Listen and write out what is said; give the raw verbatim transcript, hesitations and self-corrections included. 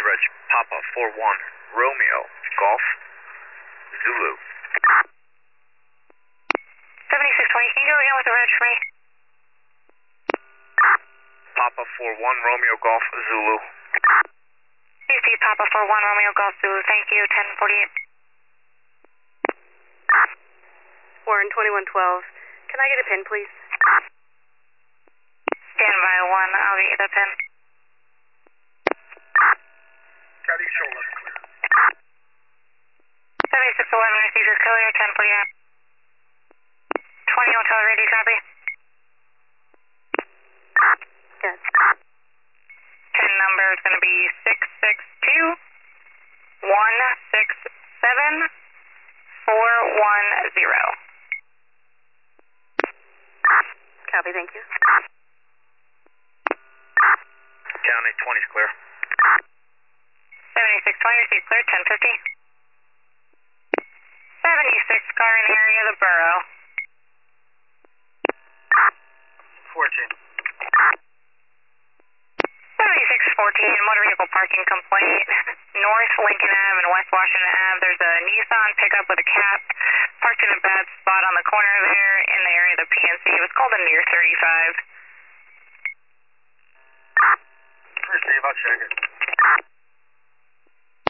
Reg. Papa four one, Romeo, Golf, Zulu. seventy-six twenty, can you go again with the reg for me? Papa four one, Romeo, Golf, Zulu. C C Papa four one, Romeo, Golf, Zulu, thank you, ten forty-eight. Warren twenty-one twelve, can I get a pin, please? Stand by one, I'll get you the pin. Caddy, show eleven clear. seventy-six eleven, received your clear, ten forty-eight. twenty hotel ready, copy. Good. Pin number is going to be six six two, one six seven, four one zero. Copy, thank you. County, twenty's clear. seventy-six twenty, received clear, ten fifty. seventy-six car in area of the borough. fourteen. seventy-six fourteen, motor vehicle parking complaint, North Lincoln Avenue and West Washington Avenue. There's a Nissan pickup with a cap parked in a bad spot on the corner there in the area of the P N C. It was called a near thirty-five. First Dave, I'll check it.